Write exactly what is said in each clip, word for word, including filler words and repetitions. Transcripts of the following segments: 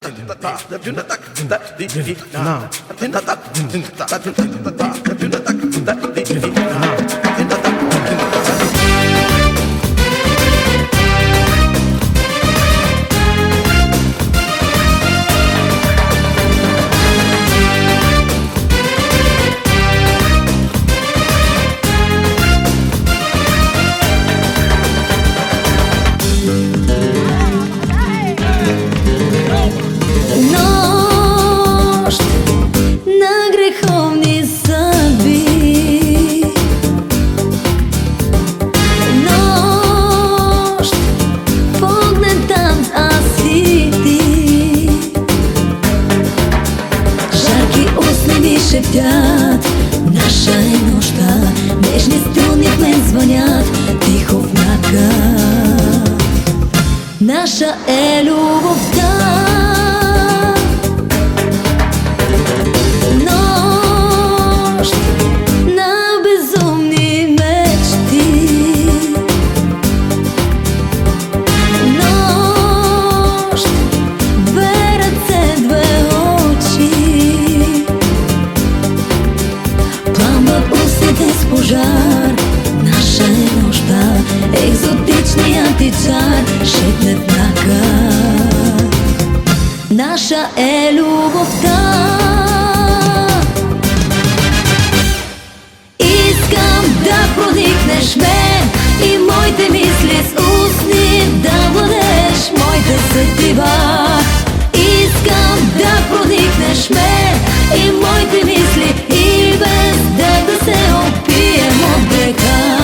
Шептят, наша е нощта, нежни струни в мен звънят тихо в мрака. Наша е любовта. Нощ на безумни мечти. Нощ, две ръце, две очи. С пожар, наша е нощта, екзотичният ти чар шепне в мрака. Наша е любовта. Искам да проникнеш мен и моите мисли с устни да владееш моите сетива. Искам да проникнеш мен и моите мисли и без да да се опием от брега.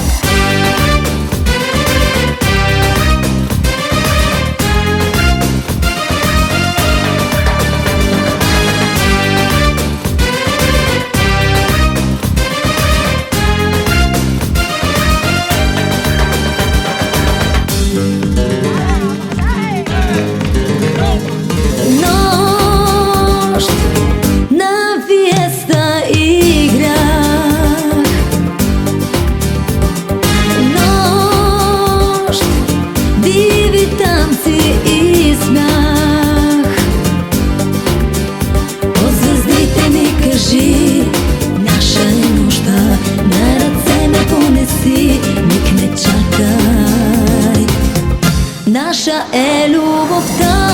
Наша е любовта.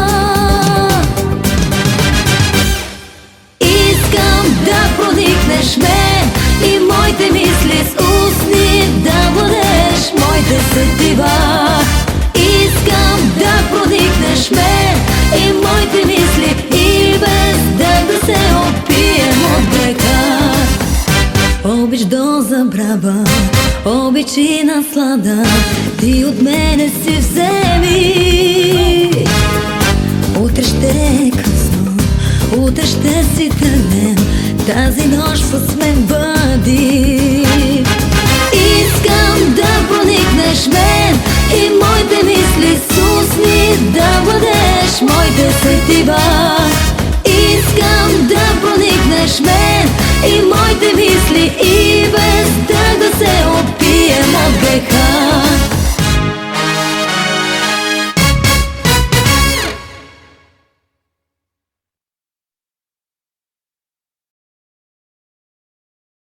Искам да проникнеш мен и моите мисли с устни да владееш моите сетива. Искам да проникнеш мен и моите мисли и без да да се опием от брега. Обич до забрава, обич и наслада, ти от мене си вземи. Утре ще е късно, утре ще си тръгнем, тази нощ с мен бъди. Искам да проникнеш мен и моите мисли с устни да владееш моите сетива. Искам да проникнеш мен и моите мисли и